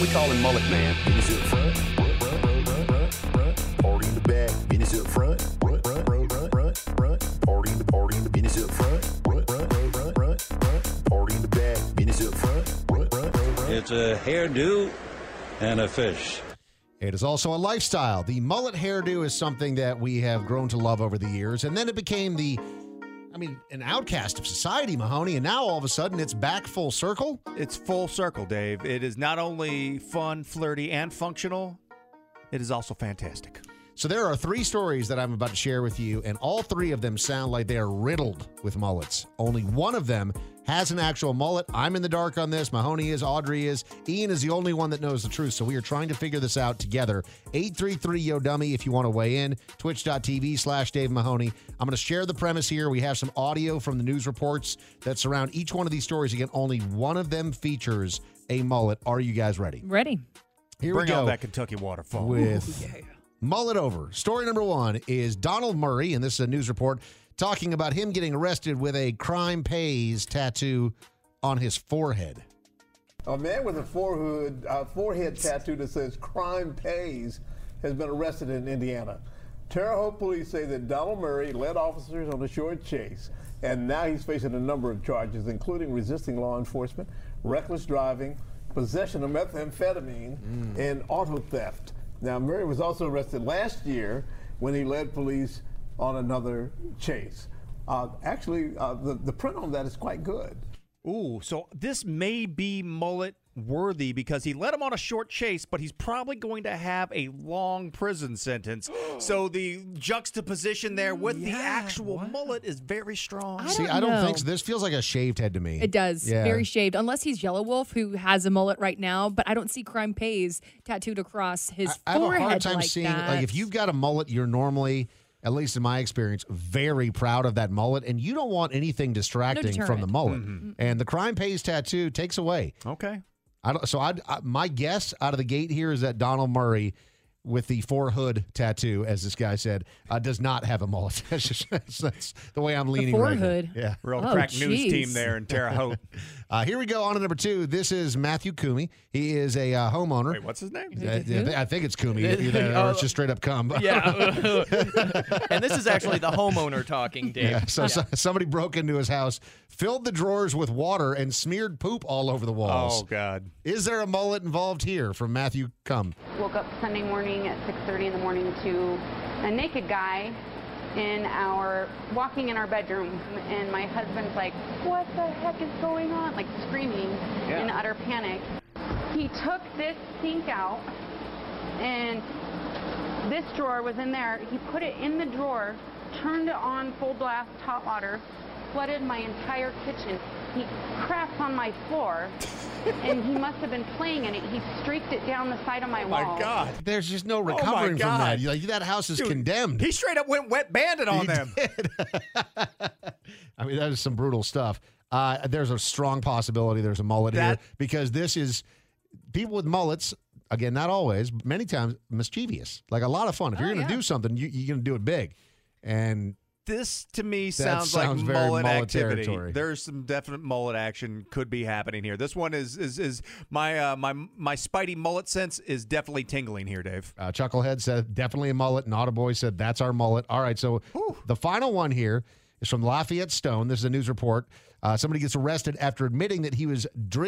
We call him Mullet Man. Business up front, party in the back. Business up front, party in the business up front, party in the back. Business up front. It's a hairdo and a fish. It is also a lifestyle. The mullet hairdo is something that we have grown to love over the years, and then it became an outcast of society, Mahoney, and now all of a sudden it's back full circle. It's full circle, Dave. It is not only fun, flirty, and functional, it is also fantastic. So there are 3 stories that I'm about to share with you, and all 3 of them sound like they are riddled with mullets. Only one of them has an actual mullet. I'm in the dark on this. Mahoney is, Audrey is. Ian is the only one that knows the truth, so we are trying to figure this out together. 833-YO-DUMMY if you want to weigh in. Twitch.tv/Dave Mahoney. I'm going to share the premise here. We have some audio from the news reports that surround each one of these stories. Again, only one of them features a mullet. Are you guys ready? Ready. Here Bring we go. out that Kentucky waterfall. With mullet over. Story number 1 is Donald Murray, and this is a news report talking about him getting arrested with a crime pays tattoo on his forehead. A man with a forehead tattoo that says crime pays has been arrested in Indiana. Terre Haute police say that Donald Murray led officers on a short chase, and now he's facing a number of charges, including resisting law enforcement, reckless driving, possession of methamphetamine, and auto theft. Now, Murray was also arrested last year when he led police on another chase. The print on that is quite good. Ooh, so this may be mullet worthy because he led him on a short chase, but he's probably going to have a long prison sentence. So the juxtaposition there with the actual mullet is very strong. I don't think so. This feels like a shaved head to me. It does. Yeah. Very shaved. Unless he's Yellow Wolf, who has a mullet right now, but I don't see crime pays tattooed across his I have a forehead hard time like seeing, that. like, if you've got a mullet, you're normally, at least in my experience, very proud of that mullet, and you don't want anything distracting from the mullet. And the crime pays tattoo takes away. Okay. My guess out of the gate here is that Donald Murray, with the forehood tattoo, as this guy said, does not have a mullet. That's the way I'm leaning right now. forehood. Yeah. Real crack news team there in Terre Haute. Here we go on to number 2. This is Matthew Coomey. He is a homeowner. Wait, what's his name? I think it's Coomey, or it's just straight up cum. Yeah. And this is actually the homeowner talking, Dave. Yeah, so somebody broke into his house, filled the drawers with water, and smeared poop all over the walls. Oh, God. Is there a mullet involved here from Matthew Cum? Woke up Sunday morning at 6:30 in the morning to a naked guy walking in our bedroom, and my husband's like, "What the heck is going on?" Like screaming in utter panic. He took this sink out, and this drawer was in there. He put it in the drawer, turned it on full blast hot water, flooded my entire kitchen. He craps on my floor, and he must have been playing in it. He streaked it down the side of my wall. My God. There's just no recovering from that. That house is condemned. He straight up went wet bandit on them. I mean, that is some brutal stuff. There's a strong possibility there's a mullet here, because this is people with mullets. Again, not always, but many times mischievous. Like a lot of fun. If you're going to do something, you're going to do it big. And this, to me, sounds like very mullet activity. territory. There's some definite mullet action could be happening here. This one is my spidey mullet sense is definitely tingling here, Dave. Chucklehead said definitely a mullet. Not a boy said that's our mullet. All right, so the final one here is from Lafayette Stone. This is a news report. Somebody gets arrested after admitting that he was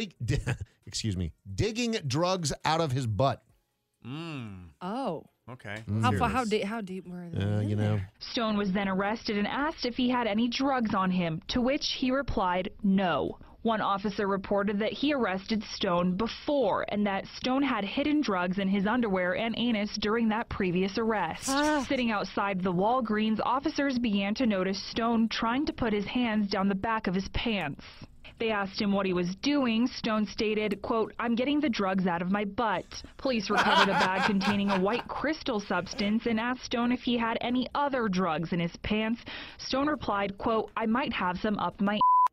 digging drugs out of his butt. Oh. Okay. How deep were they? Stone was then arrested and asked if he had any drugs on him, to which he replied no. One officer reported that he arrested Stone before and that Stone had hidden drugs in his underwear and anus during that previous arrest. Sitting outside the Walgreens, officers began to notice Stone trying to put his hands down the back of his pants. They asked him what he was doing. Stone stated, quote, "I'm getting the drugs out of my butt." Police recovered a bag containing a white crystal substance and asked Stone if he had any other drugs in his pants. Stone replied, quote, "I might have some up my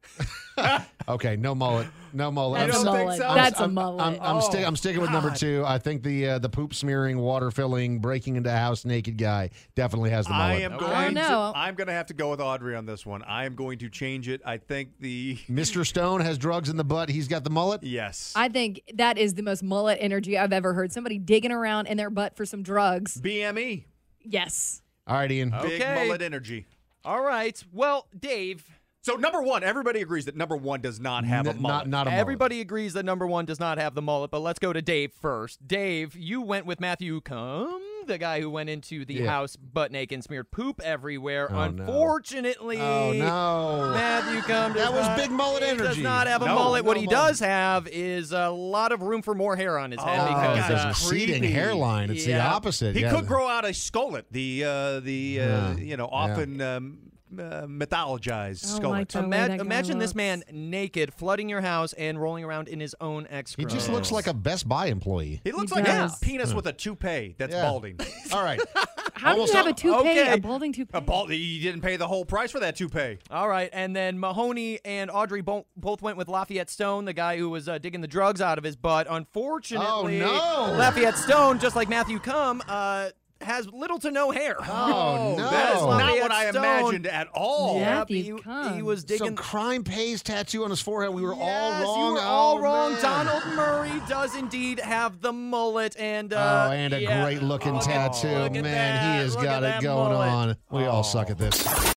Okay, no mullet. No mullet. That's I'm a st- mullet. so? That's a mullet. I'm sticking with number 2. I think the poop smearing, water filling, breaking into a house naked guy definitely has the mullet. I'm going to have to go with Audrey on this one. I am going to change it. I think the Mr. Stone has drugs in the butt. He's got the mullet. yes. I think that is the most mullet energy I've ever heard. Somebody digging around in their butt for some drugs. BME. Yes. All right, Ian. Big Okay. mullet energy. All right. Well, Dave. So number 1, everybody agrees that number 1 does not have a mullet. Not a mullet. Everybody agrees that number 1 does not have the mullet, but let's go to Dave first. Dave, you went with Matthew Cum, the guy who went into the house butt naked and smeared poop everywhere. Oh, no. Unfortunately, Oh, no. Matthew Cum does That was not- big mullet he does energy. not have a No, mullet. What no he mullet. does have is a lot of room for more hair on his head Oh, because there's a creepy. receding hairline. It's the Yeah. opposite. He Yeah. could grow out a skullet, Yeah. often mythologized Oh, skullet. my God. way that guy Imagine this looks. man naked, flooding your house and rolling around in his own He excrement. just looks like a Best Buy employee. He looks He like does. a penis with a toupee that's Yeah. balding. All right. How do Almost you have all- a toupee, okay. a balding toupee? You didn't pay the whole price for that toupee. All right, and then Mahoney and Audrey both went with Lafayette Stone, the guy who was digging the drugs out of his butt. Unfortunately, Oh, no. Lafayette Stone, just like Matthew Cum, has little to no hair. Oh, no. That is not Lafayette what I Stone. imagined at all. Yeah. Yep, Matthew he Cum. was So digging. crime pays tattoo on his forehead. We were all Yes, wrong. You were all Oh, wrong. man. Donald Murray does indeed have the mullet, and and a yeah. great looking Look at- tattoo. look at Man, that. he has Look got at it that going mullet. on. We all suck at this.